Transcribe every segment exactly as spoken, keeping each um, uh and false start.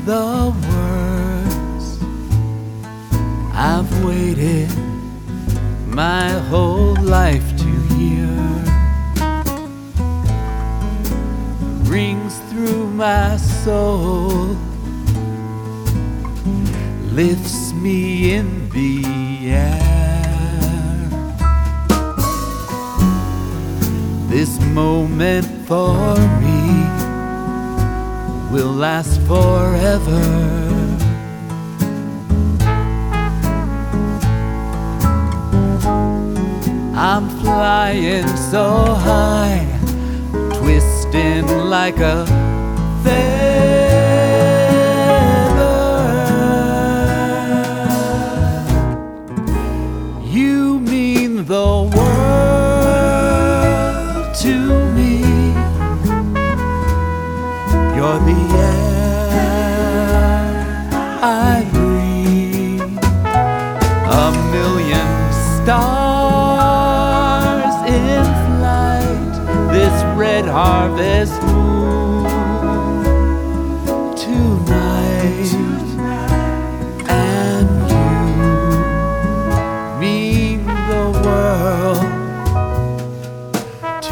the words I've waited my whole life to hear. Rings through my soul, lifts me in the air. This moment for me will last forever. I'm flying so high, twisting like a feather. You mean the world to me. You're the air I breathe. A million stars in flight, this red harvest moon tonight. And you mean the world to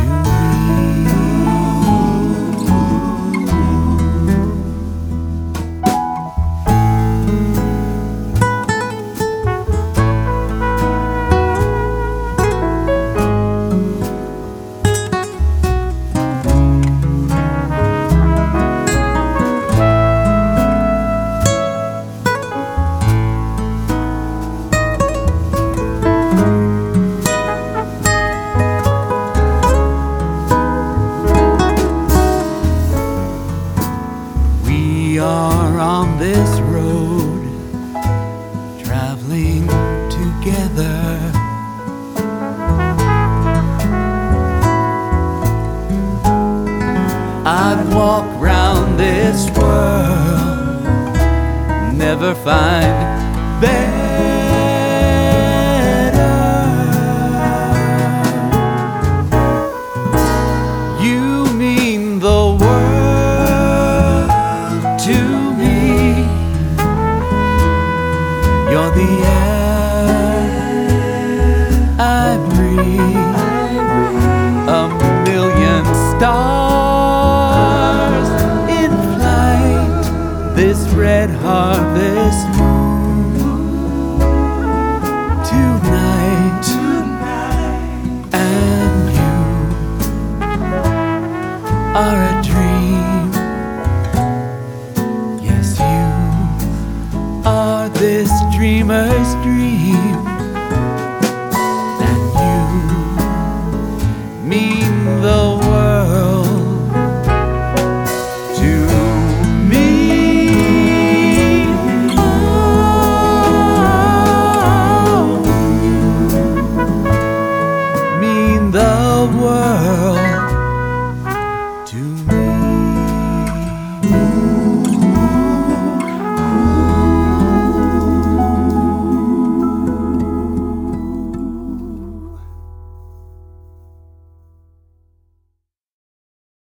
We are on this road, traveling together. I'd walk round this world, never find better. You mean the world to me. You're the air I breathe. A million stars in flight, this red harvest moon tonight. And you are a dream. Yes, you are this dreamer's dream.